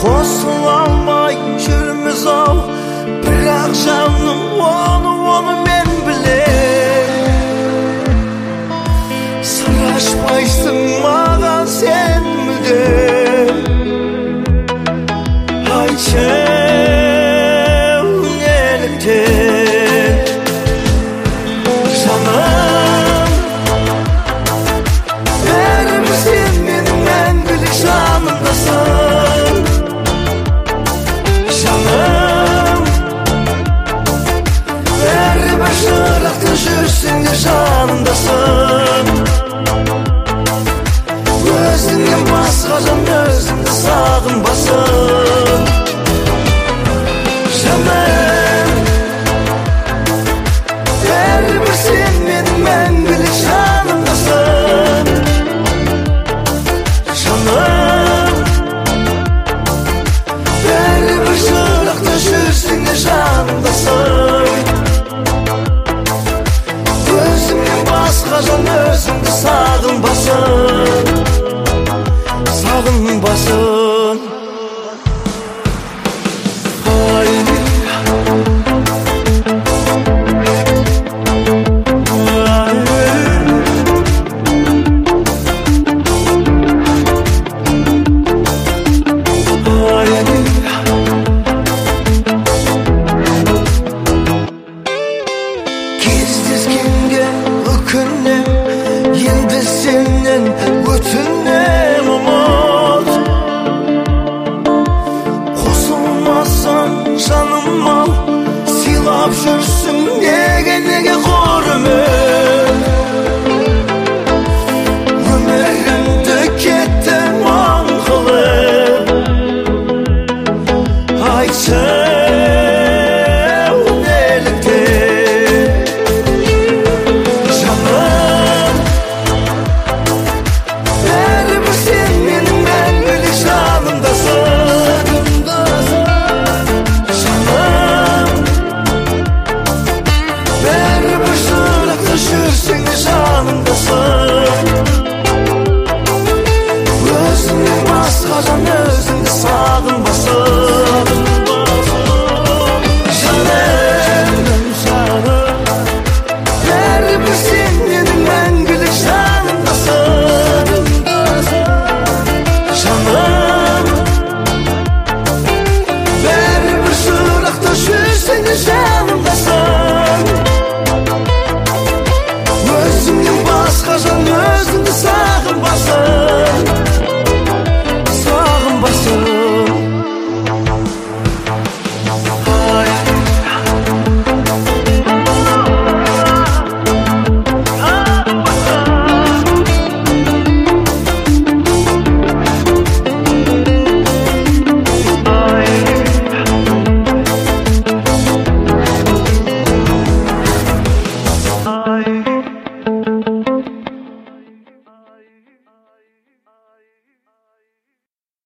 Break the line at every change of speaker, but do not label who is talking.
Qosulamay жүрміз ау, бірақ жаным оны мен білем. Сыр ашпайсың маған сен мүлде. Айтшы неліктен жаным, бәрібір сен менің мәңгілік жанымдасың. Жаным, бәрібір жырақта жүрсең де жанымдасың. Өзіңнен басқа жан өзіңді сағынбасын. Жаным, бәрібір сен менің мәңгілік жанымдасың. Жаным, бәрібір жырақта жүрсең де жанымдасың. Өзіңнен басқа жан өзіңді сағынбасын. Сағынбасын. Кездескенге өкінем, енді сенен өтінем ұмыт. Қосылмасаң жаным ау, сыйлап жүрсің неге құрмет. Өмірімді кеттің маң қылып. Айтшы жүрсең де жанымдасың. Өзіңнен басқа жан өзіңді сағынбасын. Жаным, бәрібір сен менің мәңгілік жанымдасың. Жаным, бәрібір жырақта жүрсең де жанымдасың. Өзіңнен басқа жан өзіңді сағынбасын.